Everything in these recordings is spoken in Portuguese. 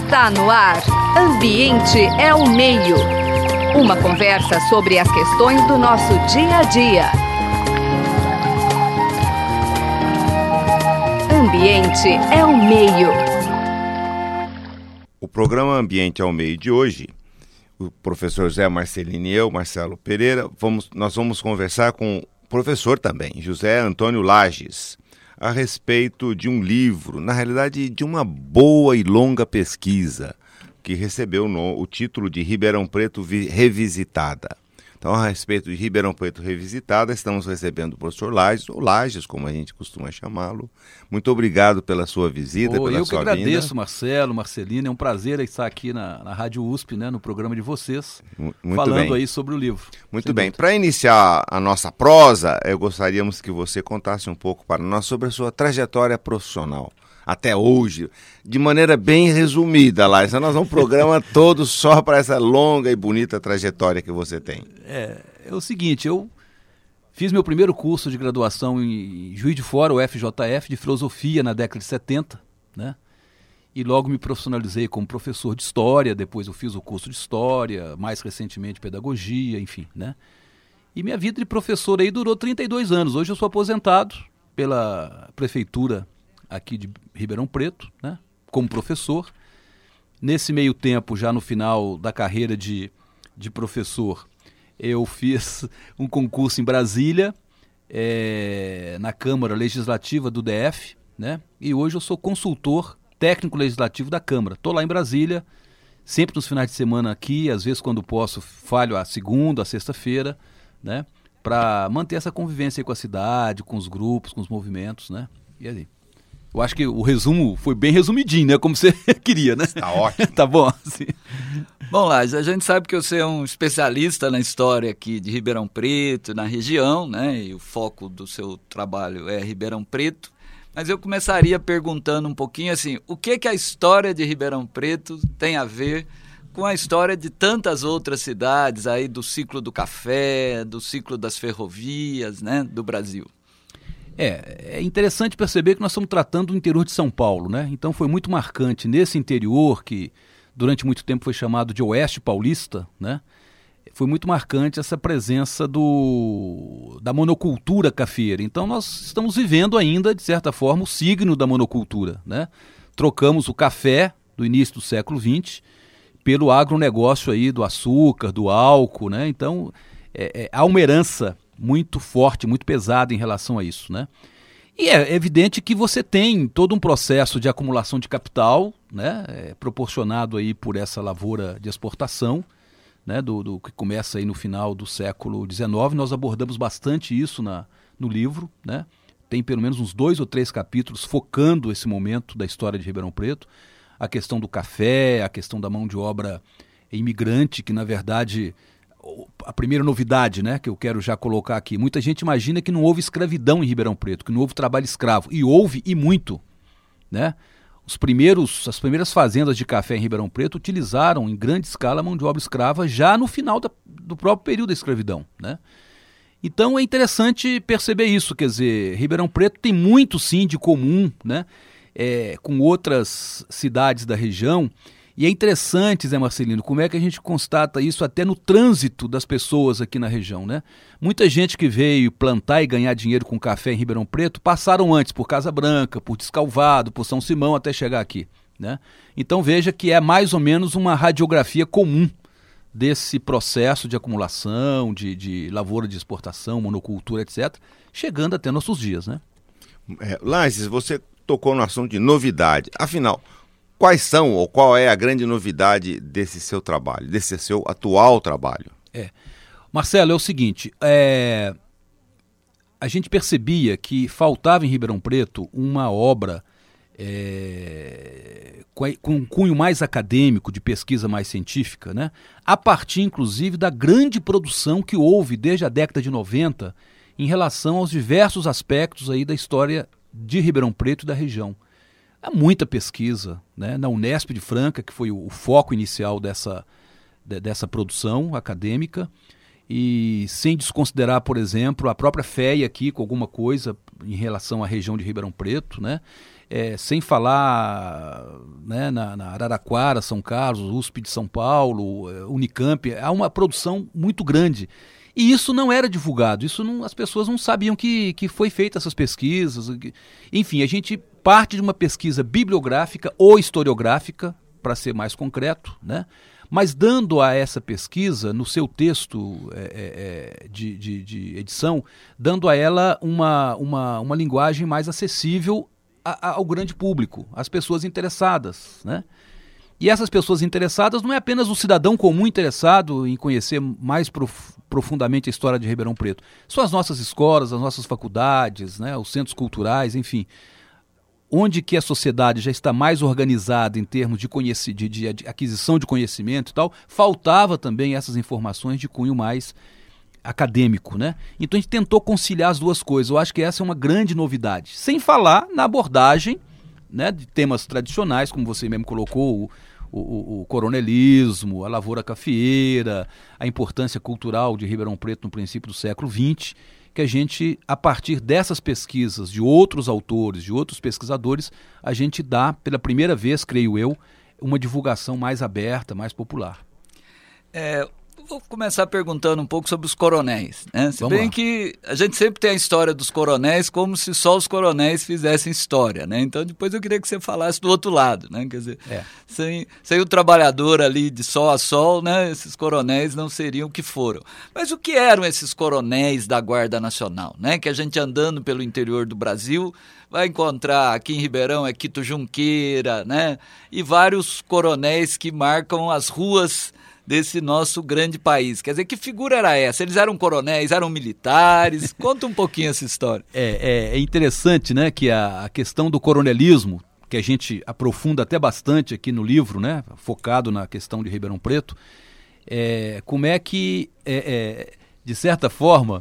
Está no ar. Ambiente é o meio. Uma conversa sobre as questões do nosso dia a dia. Ambiente é o meio. O programa Ambiente é o Meio de hoje, o professor José Marcelino e eu, Marcelo Pereira, nós vamos conversar com o professor também, José Antônio Lages, a respeito de um livro, na realidade de uma boa e longa pesquisa, que recebeu o título de Ribeirão Preto Revisitada. Então, a respeito de Ribeirão Preto Revisitada, estamos recebendo o professor Lages, ou Lages, como a gente costuma chamá-lo. Muito obrigado pela sua visita, pela sua vinda. Eu que agradeço, Marcelo, Marcelino. É um prazer estar aqui na Rádio USP, né, no programa de vocês, falando aí sobre o livro. Muito bem. Para iniciar a nossa prosa, gostaríamos que você contasse um pouco para nós sobre a sua trajetória profissional até hoje, de maneira bem resumida, lá. Nós vamos um programa todo só para essa longa e bonita trajetória que você tem. É o seguinte, eu fiz meu primeiro curso de graduação em Juiz de Fora, o FJF, de filosofia na década de 70, né? E logo me profissionalizei como professor de história, depois eu fiz o curso de história, mais recentemente pedagogia, enfim, né? E minha vida de professor aí durou 32 anos. Hoje eu sou aposentado pela prefeitura aqui de Ribeirão Preto, né, como professor. Nesse meio tempo, já no final da carreira de professor, eu fiz um concurso em Brasília, na Câmara Legislativa do DF, né, e hoje eu sou consultor técnico legislativo da Câmara. Estou lá em Brasília, sempre nos finais de semana aqui, às vezes quando posso, falho a segunda, a sexta-feira, né, para manter essa convivência aí com a cidade, com os grupos, com os movimentos, né, e aí. Eu acho que o resumo foi bem resumidinho, né? Como você queria, né? Tá ótimo. Tá bom? Sim. Bom, Lages, a gente sabe que você é um especialista na história aqui de Ribeirão Preto, na região, né? E o foco do seu trabalho é Ribeirão Preto. Mas eu começaria perguntando um pouquinho assim, o que a história de Ribeirão Preto tem a ver com a história de tantas outras cidades aí do ciclo do café, do ciclo das ferrovias, né? Do Brasil? É interessante perceber que nós estamos tratando do interior de São Paulo, né? Então foi muito marcante nesse interior, que durante muito tempo foi chamado de Oeste Paulista, né? Foi muito marcante essa presença da monocultura cafeeira. Então nós estamos vivendo ainda, de certa forma, o signo da monocultura, né? Trocamos o café do início do século XX pelo agronegócio aí do açúcar, do álcool, né? Então há uma herança muito forte, muito pesada em relação a isso, né? E é evidente que você tem todo um processo de acumulação de capital, né? Proporcionado aí por essa lavoura de exportação, né? Do que começa aí no final do século XIX. Nós abordamos bastante isso no livro, né? Tem pelo menos uns 2 ou 3 capítulos focando esse momento da história de Ribeirão Preto, a questão do café, a questão da mão de obra imigrante, que na verdade a primeira novidade, né, que eu quero já colocar aqui, muita gente imagina que não houve escravidão em Ribeirão Preto, que não houve trabalho escravo, e houve e muito, né? As primeiras fazendas de café em Ribeirão Preto utilizaram em grande escala a mão de obra escrava já no final do próprio período da escravidão, né? Então é interessante perceber isso, quer dizer, Ribeirão Preto tem muito sim de comum, né, com outras cidades da região. E é interessante, Zé Marcelino, como é que a gente constata isso até no trânsito das pessoas aqui na região, né? Muita gente que veio plantar e ganhar dinheiro com café em Ribeirão Preto passaram antes por Casa Branca, por Descalvado, por São Simão até chegar aqui, né? Então veja que é mais ou menos uma radiografia comum desse processo de acumulação, de lavoura de exportação, monocultura, etc., chegando até nossos dias, né? Lages, você tocou no assunto de novidade. Afinal, quais são ou qual é a grande novidade desse seu trabalho, desse seu atual trabalho? Marcelo, é o seguinte, a gente percebia que faltava em Ribeirão Preto uma obra com um cunho mais acadêmico, de pesquisa mais científica, né? A partir, inclusive, da grande produção que houve desde a década de 90 em relação aos diversos aspectos aí da história de Ribeirão Preto e da região. Há muita pesquisa, né, na Unesp de Franca, que foi o foco inicial dessa produção acadêmica, e sem desconsiderar, por exemplo, a própria FEA aqui com alguma coisa em relação à região de Ribeirão Preto, né? sem falar, né, na Araraquara, São Carlos, USP de São Paulo, Unicamp, há uma produção muito grande. E isso não era divulgado, as pessoas não sabiam que foi feita essas pesquisas. Enfim, a gente parte de uma pesquisa bibliográfica ou historiográfica, para ser mais concreto, né? Mas dando a essa pesquisa, no seu texto de edição, dando a ela uma linguagem mais acessível ao grande público, às pessoas interessadas, né? E essas pessoas interessadas não é apenas o cidadão comum interessado em conhecer mais profundamente a história de Ribeirão Preto. São as nossas escolas, as nossas faculdades, né, os centros culturais, enfim. Onde que a sociedade já está mais organizada em termos de aquisição de conhecimento e tal, faltava também essas informações de cunho mais acadêmico, né? Então a gente tentou conciliar as duas coisas. Eu acho que essa é uma grande novidade. Sem falar na abordagem, né, de temas tradicionais, como você mesmo colocou, o coronelismo, a lavoura cafeeira, a importância cultural de Ribeirão Preto no princípio do século XX, que a gente, a partir dessas pesquisas de outros autores, de outros pesquisadores, a gente dá, pela primeira vez, creio eu, uma divulgação mais aberta, mais popular. Vou começar perguntando um pouco sobre os coronéis, né? Se bem que a gente sempre tem a história dos coronéis como se só os coronéis fizessem história, né? Então depois eu queria que você falasse do outro lado, né? Quer dizer, sem o trabalhador ali de sol a sol, né? Esses coronéis não seriam o que foram. Mas o que eram esses coronéis da Guarda Nacional, né? Que a gente andando pelo interior do Brasil vai encontrar aqui em Ribeirão Quito Junqueira, né? E vários coronéis que marcam as ruas desse nosso grande país. Quer dizer, que figura era essa? Eles eram coronéis, eram militares? Conta um pouquinho essa história. É interessante, né, que a questão do coronelismo, que a gente aprofunda até bastante aqui no livro, né, focado na questão de Ribeirão Preto, como é que, de certa forma,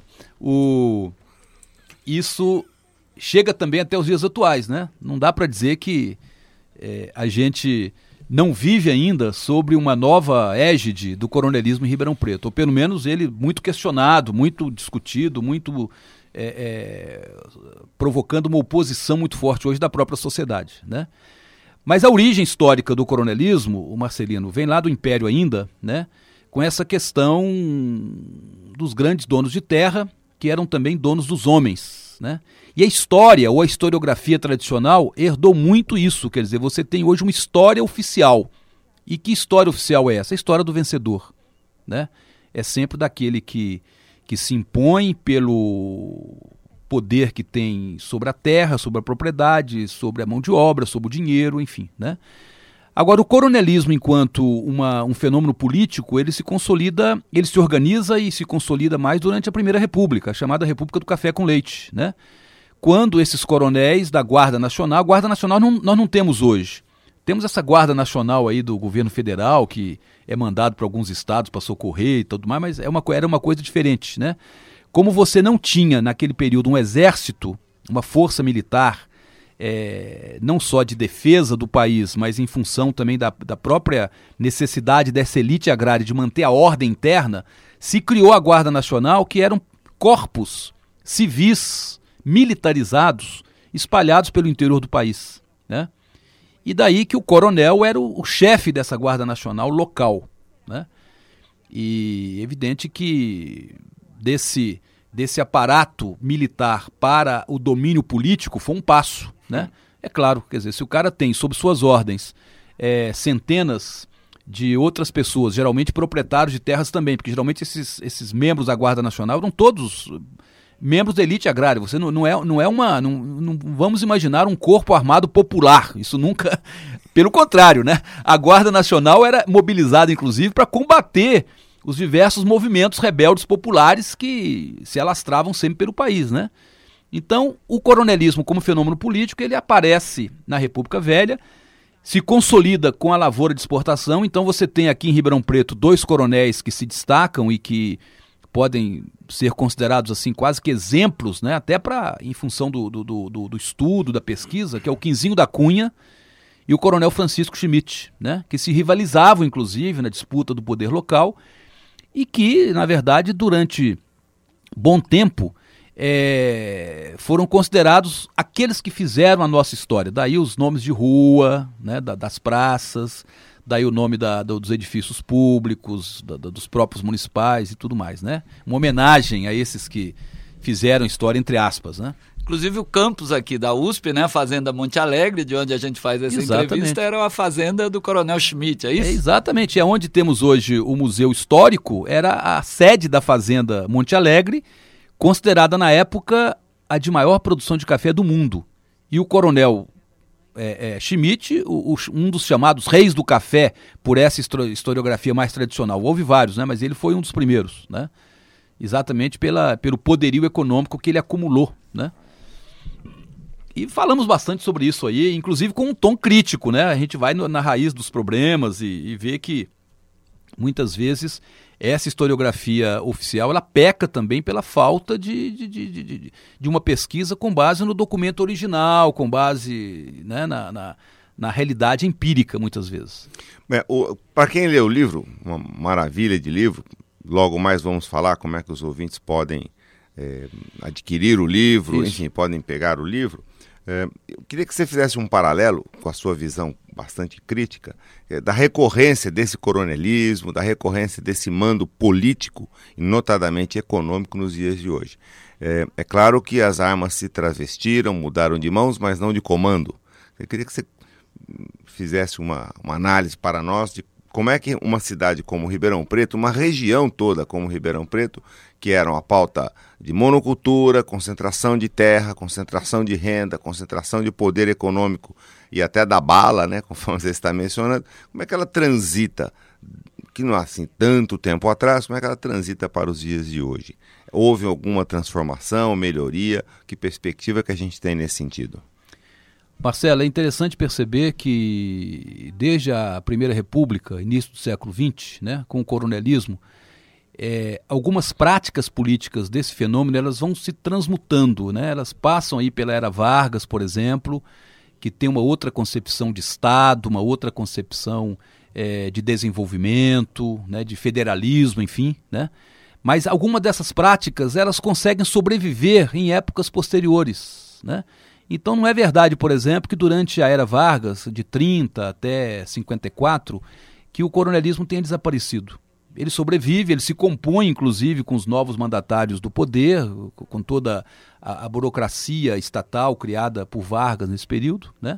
isso chega também até os dias atuais, né? Não dá para dizer que a gente não vive ainda sobre uma nova égide do coronelismo em Ribeirão Preto, ou pelo menos ele muito questionado, muito discutido, muito provocando uma oposição muito forte hoje da própria sociedade, né? Mas a origem histórica do coronelismo, o Marcelino, vem lá do Império ainda, né? Com essa questão dos grandes donos de terra, que eram também donos dos homens, né? E a história, ou a historiografia tradicional, herdou muito isso. Quer dizer, você tem hoje uma história oficial. E que história oficial é essa? A história do vencedor, né? É sempre daquele que se impõe pelo poder que tem sobre a terra, sobre a propriedade, sobre a mão de obra, sobre o dinheiro, enfim, né? Agora, o coronelismo, enquanto um fenômeno político, ele se consolida, ele se organiza e se consolida mais durante a Primeira República, a chamada República do Café com Leite, né? Quando esses coronéis da Guarda Nacional, a Guarda Nacional nós não temos hoje. Temos essa Guarda Nacional aí do governo federal, que é mandado para alguns estados para socorrer e tudo mais, mas era uma coisa diferente, né? Como você não tinha naquele período um exército, uma força militar, não só de defesa do país, mas em função também da própria necessidade dessa elite agrária de manter a ordem interna, se criou a Guarda Nacional, que eram corpos civis militarizados espalhados pelo interior do país, né? E daí que o coronel era o chefe dessa Guarda Nacional local, né? E evidente que desse aparato militar para o domínio político foi um passo, né? É claro, quer dizer, se o cara tem sob suas ordens centenas de outras pessoas, geralmente proprietários de terras também, porque geralmente esses membros da Guarda Nacional eram todos membros da elite agrária. Você não vamos imaginar um corpo armado popular. Isso nunca. Pelo contrário, né? A Guarda Nacional era mobilizada, inclusive, para combater os diversos movimentos rebeldes populares que se alastravam sempre pelo país, né? Então, o coronelismo como fenômeno político, ele aparece na República Velha, se consolida com a lavoura de exportação. Então você tem aqui em Ribeirão Preto 2 coronéis que se destacam e que podem ser considerados assim quase que exemplos, né? Até em função do estudo, da pesquisa, que é o Quinzinho da Cunha e o coronel Francisco Schmidt, né? Que se rivalizavam, inclusive, na disputa do poder local e que, na verdade, durante bom tempo, foram considerados aqueles que fizeram a nossa história. Daí os nomes de rua, né, das praças, daí o nome dos edifícios públicos, dos próprios municipais e tudo mais, né? Uma homenagem a esses que fizeram história, entre aspas, né? Inclusive o campus aqui da USP, né, a Fazenda Monte Alegre, de onde a gente faz essa entrevista, era a fazenda do Coronel Schmidt, é isso? Exatamente, é onde temos hoje o Museu Histórico, era a sede da Fazenda Monte Alegre, considerada na época a de maior produção de café do mundo. E o Coronel Schmidt, um dos chamados reis do café, por essa historiografia mais tradicional, houve vários, né, mas ele foi um dos primeiros, né? Exatamente pelo poderio econômico que ele acumulou, né? E falamos bastante sobre isso aí, inclusive com um tom crítico, né? A gente vai na raiz dos problemas e vê que muitas vezes essa historiografia oficial ela peca também pela falta de uma pesquisa com base no documento original, com base, né, na realidade empírica, muitas vezes. Para quem lê o livro, uma maravilha de livro, logo mais vamos falar como é que os ouvintes podem adquirir o livro, enfim, podem pegar o livro. Eu queria que você fizesse um paralelo com a sua visão bastante crítica da recorrência desse coronelismo, da recorrência desse mando político e notadamente econômico nos dias de hoje. É claro que as armas se travestiram, mudaram de mãos, mas não de comando. Eu queria que você fizesse uma análise para nós de como é que uma cidade como Ribeirão Preto, uma região toda como Ribeirão Preto, que era uma pauta de monocultura, concentração de terra, concentração de renda, concentração de poder econômico e até da bala, né, conforme você está mencionando, como é que ela transita, que não há assim tanto tempo atrás, como é que ela transita para os dias de hoje? Houve alguma transformação, melhoria? Que perspectiva que a gente tem nesse sentido? Marcelo, é interessante perceber que desde a Primeira República, início do século XX, né, com o coronelismo, algumas práticas políticas desse fenômeno elas vão se transmutando, né? Elas passam aí pela Era Vargas, por exemplo, que tem uma outra concepção de Estado, uma outra concepção de desenvolvimento, né, de federalismo, enfim, né? Mas algumas dessas práticas elas conseguem sobreviver em épocas posteriores, né? Então não é verdade, por exemplo, que durante a Era Vargas, de 30 até 54, que o coronelismo tenha desaparecido. Ele sobrevive, ele se compõe, inclusive, com os novos mandatários do poder, com toda a burocracia estatal criada por Vargas nesse período, né?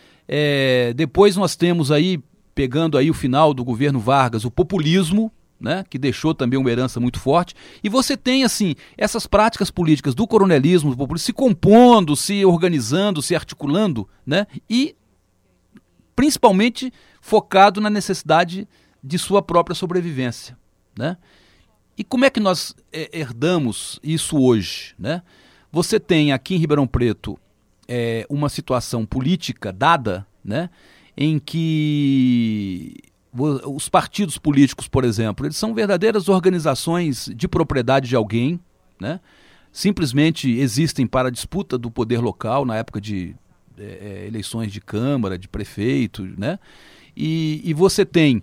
Depois nós temos aí, pegando aí o final do governo Vargas, o populismo, né, que deixou também uma herança muito forte, e você tem assim essas práticas políticas do coronelismo, do populismo, se compondo, se organizando, se articulando, né, e principalmente focado na necessidade de sua própria sobrevivência, né? E como é que nós herdamos isso hoje, né? Você tem aqui em Ribeirão Preto uma situação política dada, né, em que os partidos políticos, por exemplo, eles são verdadeiras organizações de propriedade de alguém, né? Simplesmente existem para a disputa do poder local na época de eleições de Câmara, de prefeito, né? E você tem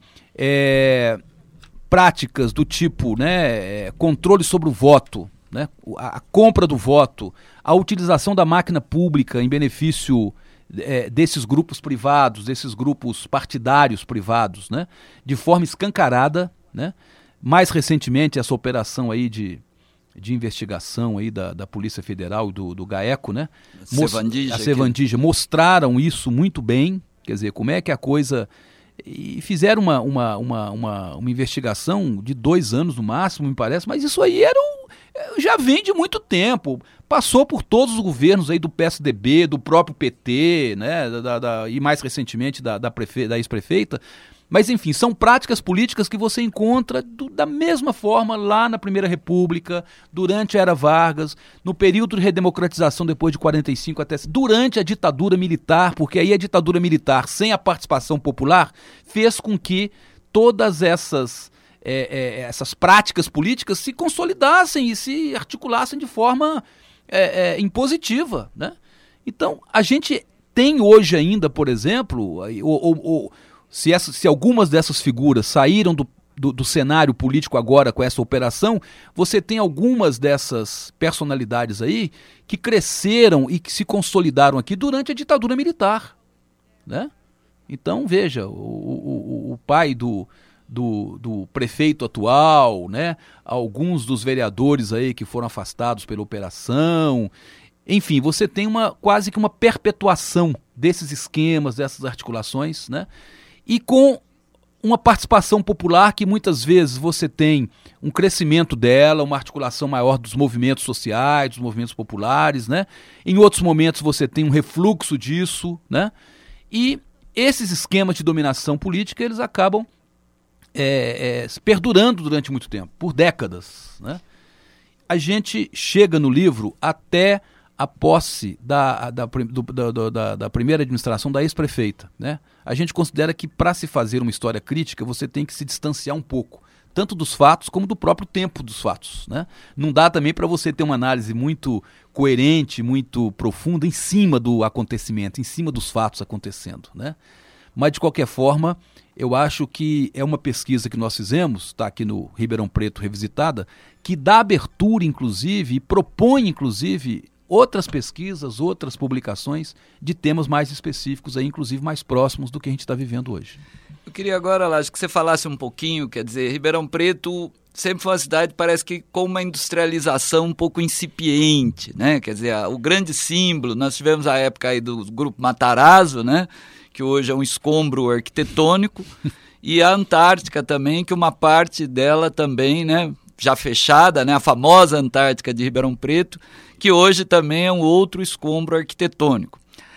práticas do tipo, né, controle sobre o voto, né? A compra do voto, a utilização da máquina pública em benefício desses grupos privados, desses grupos partidários privados, né, de forma escancarada, né? Mais recentemente essa operação aí de investigação aí da Polícia Federal e do GAECO, né? A Sevandija mostraram isso muito bem, quer dizer, como é que a coisa... E fizeram uma investigação de 2 anos no máximo, me parece, mas isso aí já vem de muito tempo, passou por todos os governos aí do PSDB, do próprio PT, né, e mais recentemente da ex-prefeita, mas enfim, são práticas políticas que você encontra da mesma forma lá na Primeira República, durante a Era Vargas, no período de redemocratização depois de 45 até durante a ditadura militar, porque aí a ditadura militar, sem a participação popular, fez com que todas essas práticas políticas se consolidassem e se articulassem de forma impositiva, né? Então, a gente tem hoje ainda, por exemplo, se algumas dessas figuras saíram do cenário político agora com essa operação, você tem algumas dessas personalidades aí que cresceram e que se consolidaram aqui durante a ditadura militar, né? Então, veja, o pai do prefeito atual, né? Alguns dos vereadores aí que foram afastados pela operação. Enfim, você tem quase que uma perpetuação desses esquemas, dessas articulações, né? E com uma participação popular que muitas vezes você tem um crescimento dela, uma articulação maior dos movimentos sociais, dos movimentos populares, né? Em outros momentos você tem um refluxo disso, né? E esses esquemas de dominação política, eles acabam perdurando durante muito tempo, por décadas, né? A gente chega no livro até a posse da primeira administração da ex-prefeita, né? A gente considera que para se fazer uma história crítica você tem que se distanciar um pouco, tanto dos fatos como do próprio tempo dos fatos, né? Não dá também para você ter uma análise muito coerente, muito profunda em cima do acontecimento, em cima dos fatos acontecendo, né? Mas de qualquer forma, eu acho que é uma pesquisa que nós fizemos, está aqui no Ribeirão Preto Revisitada, que dá abertura inclusive e propõe inclusive outras pesquisas, outras publicações de temas mais específicos, aí, inclusive mais próximos do que a gente está vivendo hoje. Eu queria agora, Laje, que você falasse um pouquinho, quer dizer, Ribeirão Preto sempre foi uma cidade, parece que com uma industrialização um pouco incipiente, né? Quer dizer, o grande símbolo, nós tivemos a época aí do Grupo Matarazzo, né? Que hoje é um escombro arquitetônico, e a Antártica também, que uma parte dela também, né? Já fechada, né? A famosa Antártica de Ribeirão Preto, que hoje também é um outro escombro arquitetônico.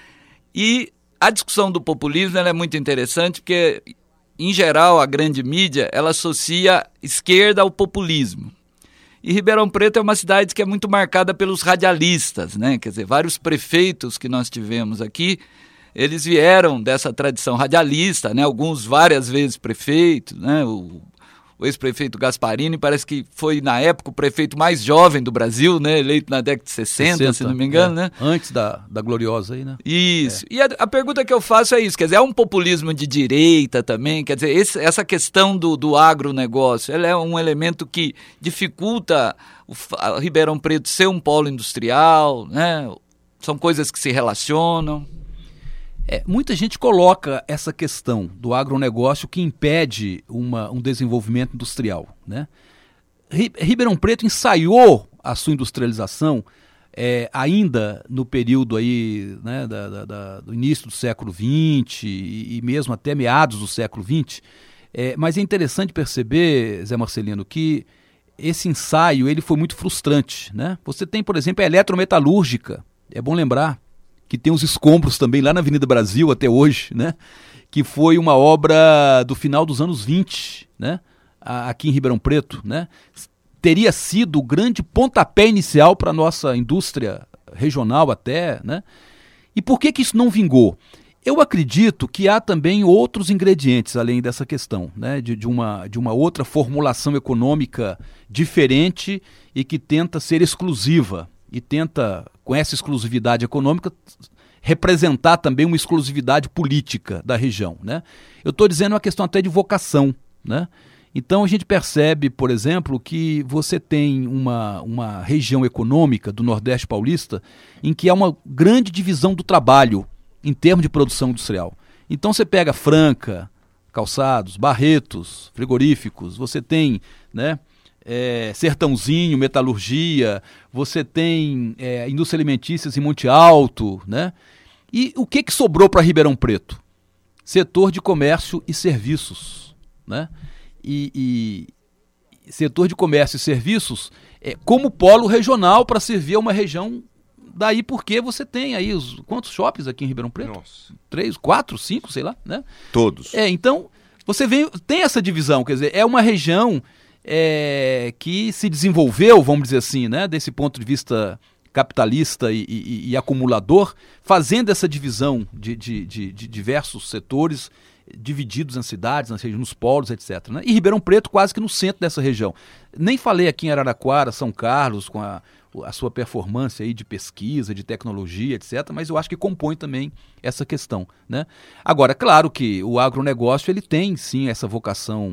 E a discussão do populismo ela é muito interessante porque, em geral, a grande mídia ela associa esquerda ao populismo. E Ribeirão Preto é uma cidade que é muito marcada pelos radialistas, né? Quer dizer, vários prefeitos que nós tivemos aqui, eles vieram dessa tradição radialista, né? Alguns várias vezes prefeitos, né? O ex-prefeito Gasparini parece que foi, na época, o prefeito mais jovem do Brasil, né? Eleito na década de 60, se não me engano, né? Antes da Gloriosa aí, né? Isso. E a pergunta que eu faço é isso, quer dizer, é um populismo de direita também? Quer dizer, essa questão do agronegócio, ela é um elemento que dificulta o Ribeirão Preto ser um polo industrial, né? São coisas que se relacionam. Muita gente coloca essa questão do agronegócio que impede um desenvolvimento industrial, né? Ribeirão Preto ensaiou a sua industrialização ainda no período aí, né, do início do século XX e mesmo até meados do século XX, mas é interessante perceber, Zé Marcelino, que esse ensaio ele foi muito frustrante, né? Você tem, por exemplo, a eletrometalúrgica, é bom lembrar, que tem os escombros também lá na Avenida Brasil até hoje, né? Que foi uma obra do final dos anos 20, né? Aqui em Ribeirão Preto, né? Teria sido o grande pontapé inicial para a nossa indústria regional até, né? E por que isso não vingou? Eu acredito que há também outros ingredientes além dessa questão, né? de uma outra formulação econômica diferente e que tenta ser exclusiva e tenta, com essa exclusividade econômica, representar também uma exclusividade política da região, né? Eu estou dizendo uma questão até de vocação, né? Então a gente percebe, por exemplo, que você tem uma região econômica do Nordeste Paulista em que há uma grande divisão do trabalho em termos de produção industrial. Então você pega Franca, Calçados, Barretos, frigoríficos, você tem, né, Sertãozinho, metalurgia, você tem indústria alimentícias em Monte Alto, né? E o que sobrou para Ribeirão Preto? Setor de comércio e serviços, né? E setor de comércio e serviços como polo regional para servir a uma região. Daí porque você tem aí quantos shoppings aqui em Ribeirão Preto? Nossa. 3, 4, 5, sei lá, né? Todos. Então, você tem essa divisão, quer dizer, é uma região que se desenvolveu, vamos dizer assim, né, desse ponto de vista capitalista e acumulador, fazendo essa divisão de diversos setores divididos nas cidades, nos polos, etc, né? E Ribeirão Preto quase que no centro dessa região. Nem falei aqui em Araraquara, São Carlos, com a sua performance aí de pesquisa, de tecnologia, etc, mas eu acho que compõe também essa questão, né? Agora, claro que o agronegócio ele tem sim essa vocação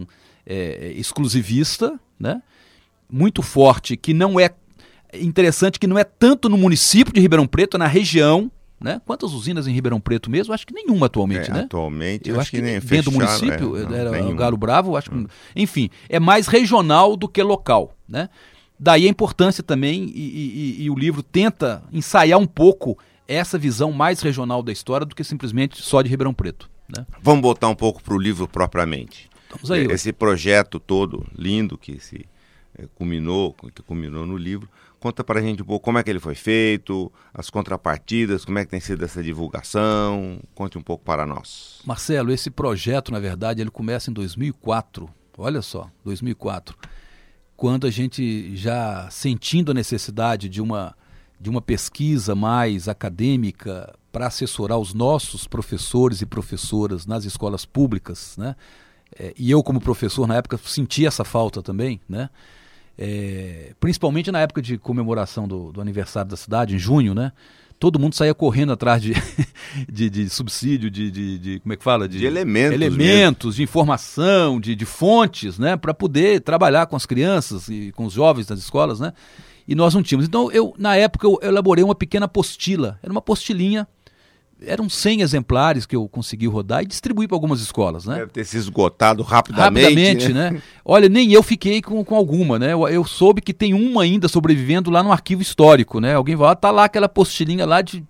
exclusivista, né? Muito forte, que não é interessante, que não é tanto no município de Ribeirão Preto, é na região, né? Quantas usinas em Ribeirão Preto mesmo? Acho que nenhuma atualmente, né? Atualmente, eu acho que nem dentro do município, era nenhuma. o Galo Bravo, acho que, enfim, é mais regional do que local, né? Daí a importância também, e o livro tenta ensaiar um pouco essa visão mais regional da história do que simplesmente só de Ribeirão Preto, né? Vamos voltar um pouco para o livro propriamente. Vamos aí. Esse projeto todo lindo que culminou no livro, conta para a gente um pouco como é que ele foi feito, as contrapartidas, como é que tem sido essa divulgação, conte um pouco para nós. Marcelo, esse projeto, na verdade, ele começa em 2004, olha só, 2004, quando a gente já sentindo a necessidade de uma pesquisa mais acadêmica para assessorar os nossos professores e professoras nas escolas públicas, né? E eu, como professor, na época, senti essa falta também, né? Principalmente na época de comemoração do aniversário da cidade, em junho, né? Todo mundo saía correndo atrás de subsídio, como é que fala? De elementos mesmo. De informação, de fontes, né? Para poder trabalhar com as crianças e com os jovens das escolas, né? E nós não tínhamos. Então, na época, eu elaborei uma pequena apostila. Era uma apostilinha, eram 100 exemplares que eu consegui rodar e distribuir para algumas escolas, né? Deve ter se esgotado rapidamente, né? Olha, nem eu fiquei com alguma, né? Eu soube que tem uma ainda sobrevivendo lá no arquivo histórico, né? Alguém vai, tá lá aquela apostilinha lá de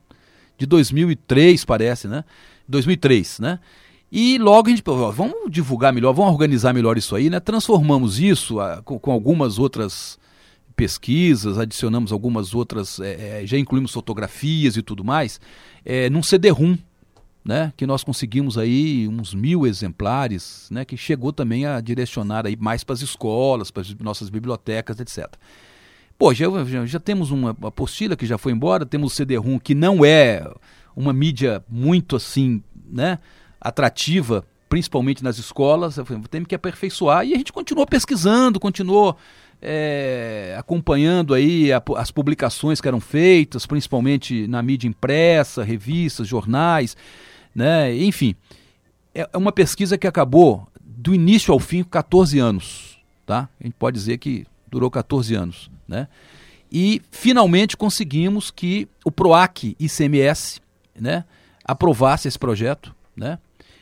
2003, parece, né? 2003, né? E logo a gente, vamos divulgar melhor, vamos organizar melhor isso aí, né? Transformamos isso com algumas outras pesquisas, adicionamos algumas outras, já incluímos fotografias e tudo mais, num CD-ROM, né, que nós conseguimos aí uns 1.000 exemplares, né, que chegou também a direcionar aí mais para as escolas, para as nossas bibliotecas, etc. Pô, já temos uma apostila que já foi embora, temos o CD-ROM que não é uma mídia muito assim, né, atrativa, principalmente nas escolas, temos que aperfeiçoar, e a gente continuou pesquisando, continuou acompanhando aí as publicações que eram feitas, principalmente na mídia impressa, revistas, jornais, né? Enfim, é uma pesquisa que acabou do início ao fim 14 anos, tá? A gente pode dizer que durou 14 anos, né? E finalmente conseguimos que o PROAC ICMS, né, aprovasse esse projeto, né?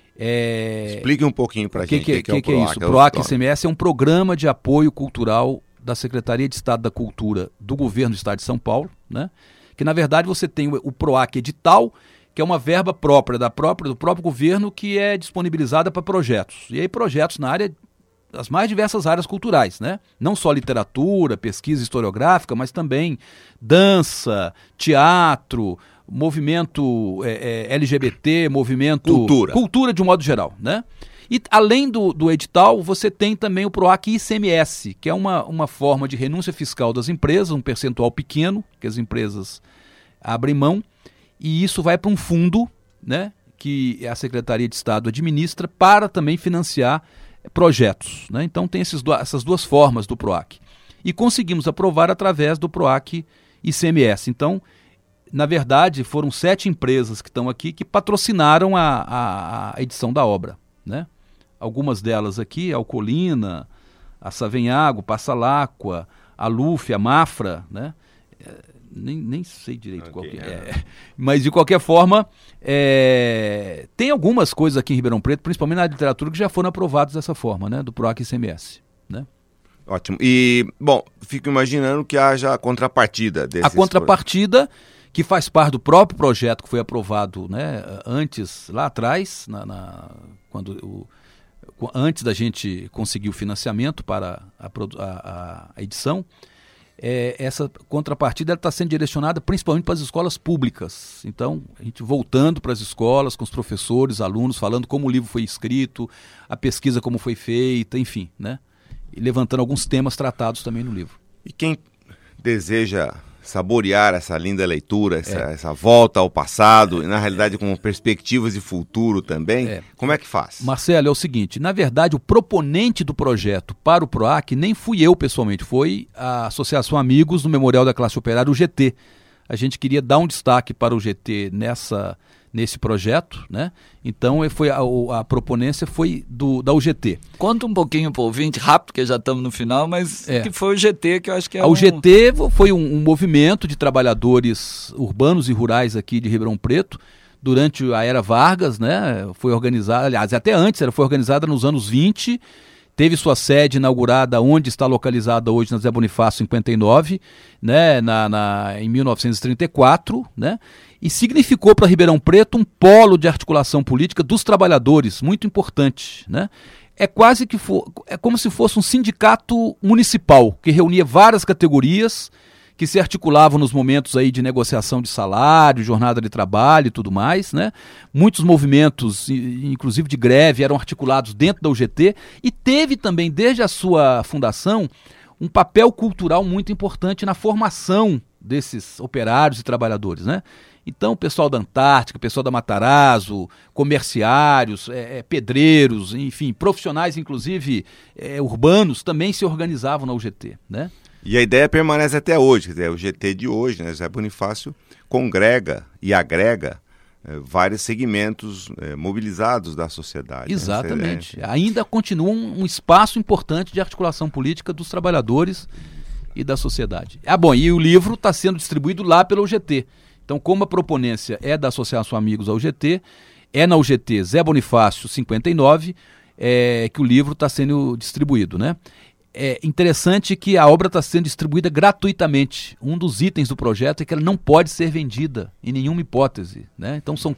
Explique um pouquinho para a gente o que é o PROAC. É isso? O PROAC ICMS é um programa de apoio cultural da Secretaria de Estado da Cultura do Governo do Estado de São Paulo, né? Que na verdade você tem o PROAC edital, que é uma verba própria do próprio governo que é disponibilizada para projetos. E aí projetos na área, as mais diversas áreas culturais, né? Não só literatura, pesquisa historiográfica, mas também dança, teatro, movimento LGBT, movimento... Cultura de um modo geral, né? E além do edital, você tem também o PROAC ICMS, que é uma forma de renúncia fiscal das empresas, um percentual pequeno que as empresas abrem mão, e isso vai para um fundo, né, que a Secretaria de Estado administra para também financiar projetos, né? Então tem essas duas formas do PROAC. E conseguimos aprovar através do PROAC ICMS. Então, na verdade, foram 7 empresas que estão aqui que patrocinaram a edição da obra, né? Algumas delas aqui, a Alcolina, a Savenhago, Passalacqua, a Lufe, a Mafra, né? Nem sei direito qual que é. Mas, de qualquer forma, tem algumas coisas aqui em Ribeirão Preto, principalmente na literatura, que já foram aprovadas dessa forma, né? Do PROAC ICMS, né? Ótimo. E, bom, fico imaginando que haja a contrapartida desse... A contrapartida, que faz parte do próprio projeto que foi aprovado, né, antes, lá atrás, antes da gente conseguir o financiamento para a edição, essa contrapartida está sendo direcionada principalmente para as escolas públicas. Então, a gente voltando para as escolas, com os professores, alunos, falando como o livro foi escrito, a pesquisa como foi feita, enfim, né? E levantando alguns temas tratados também no livro. E quem deseja saborear essa linda leitura, essa volta ao passado, e na realidade com perspectivas de futuro também, como é que faz? Marcelo, é o seguinte, na verdade o proponente do projeto para o PROAC nem fui eu pessoalmente, foi a Associação Amigos do Memorial da Classe Operária, o GT. a gente queria dar um destaque para o GT nesse projeto, né? Então a proponência foi da UGT. Conta um pouquinho para o ouvinte, rápido, porque já estamos no final, mas que foi o GT, que eu acho que é O GT foi um movimento de trabalhadores urbanos e rurais aqui de Ribeirão Preto, durante a era Vargas, né? Foi organizada, aliás, até antes, foi organizada nos anos 20, teve sua sede inaugurada onde está localizada hoje, na Zé Bonifácio 59, né? Em 1934, né? E significou para Ribeirão Preto um polo de articulação política dos trabalhadores, muito importante, né? É como se fosse um sindicato municipal, que reunia várias categorias, que se articulavam nos momentos aí de negociação de salário, jornada de trabalho e tudo mais, né? Muitos movimentos, inclusive de greve, eram articulados dentro da UGT, e teve também, desde a sua fundação, um papel cultural muito importante na formação desses operários e trabalhadores, né? Então, o pessoal da Antártica, o pessoal da Matarazzo, comerciários, pedreiros, enfim, profissionais, inclusive urbanos, também se organizavam na UGT, né? E a ideia permanece até hoje, quer dizer, o GT de hoje, né, Zé Bonifácio, congrega e agrega vários segmentos mobilizados da sociedade. Exatamente. Né? Ainda continua um espaço importante de articulação política dos trabalhadores e da sociedade. Bom, e o livro está sendo distribuído lá pela UGT. Então, como a proponência é da Associação Amigos à UGT, é na UGT Zé Bonifácio 59 que o livro está sendo distribuído, né? É interessante que a obra está sendo distribuída gratuitamente. Um dos itens do projeto é que ela não pode ser vendida em nenhuma hipótese, né? Então são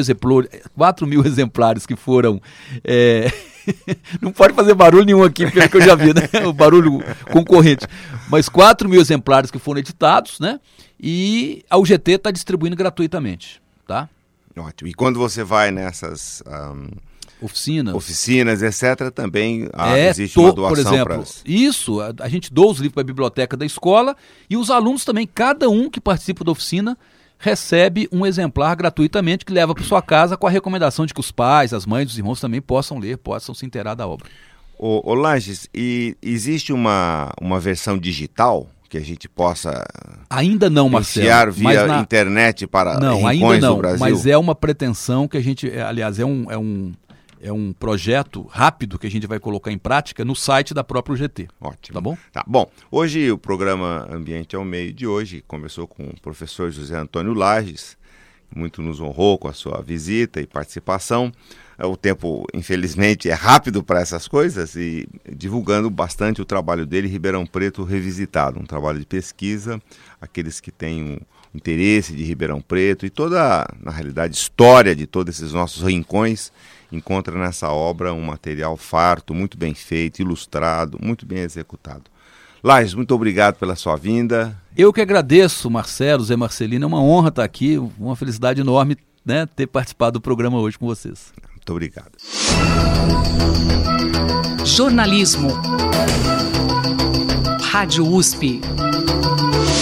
4.000 exemplares que foram... Não pode fazer barulho nenhum aqui, pelo que eu já vi, né? O barulho concorrente. Mas 4.000 exemplares que foram editados, né? E a UGT está distribuindo gratuitamente, tá? Ótimo. E quando você vai nessas... Oficinas, etc., também existe uma doação. Por exemplo, isso, a gente doa os livros para a biblioteca da escola, e os alunos também, cada um que participa da oficina, recebe um exemplar gratuitamente que leva para sua casa, com a recomendação de que os pais, as mães, os irmãos também possam ler, possam se inteirar da obra. Ô Lages, e existe uma versão digital que a gente possa ainda não, Marcelo, enviar via internet para rincões do Brasil? Mas é uma pretensão que a gente, aliás, é um projeto rápido que a gente vai colocar em prática no site da própria UGT. Ótimo. Tá bom? Tá bom. Hoje, o programa Ambiente ao Meio de hoje conversou com o professor José Antônio Lages, que muito nos honrou com a sua visita e participação. O tempo, infelizmente, é rápido para essas coisas, e divulgando bastante o trabalho dele, Ribeirão Preto Revisitado, um trabalho de pesquisa, aqueles que têm interesse de Ribeirão Preto e toda, na realidade, história de todos esses nossos rincões, encontra nessa obra um material farto, muito bem feito, ilustrado, muito bem executado. Lages, muito obrigado pela sua vinda. Eu que agradeço, Marcelo, Zé Marcelino, é uma honra estar aqui, uma felicidade enorme, né, ter participado do programa hoje com vocês. Muito obrigado. Jornalismo. Rádio USP.